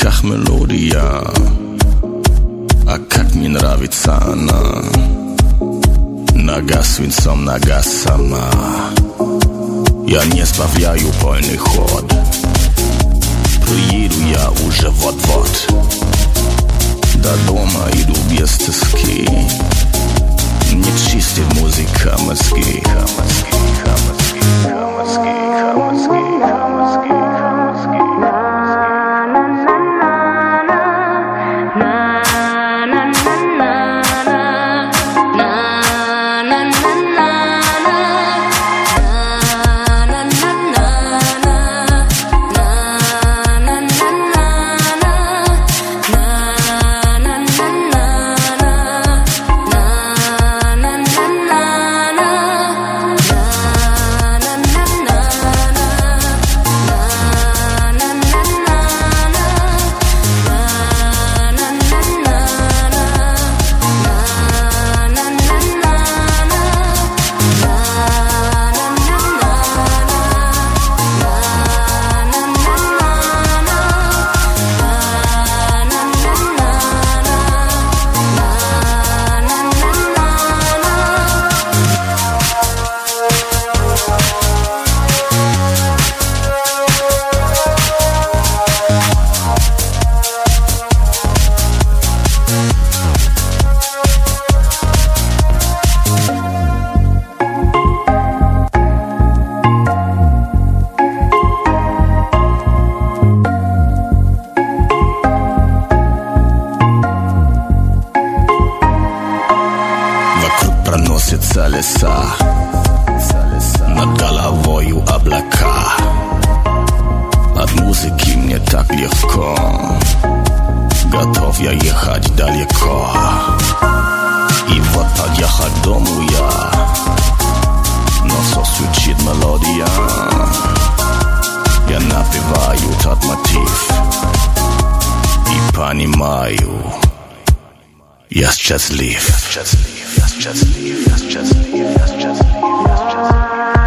כך мелодия, а как мне нравится она. Нога свинцом, нога сама. Я не сбавляю полный ход. Приеду я уже вот-вот. До дома иду без тоски. Не чистит музыка мозги. Проносятся леса, над головою облака. От музыки мне так легко, готов я ехать далеко. И вот подъехать к дому я, но все звучит мелодия. Я напеваю тот мотив и понимаю, я счастлив. Я счастлив, я счастлив, я счастлив, я счастлив, я счастлив.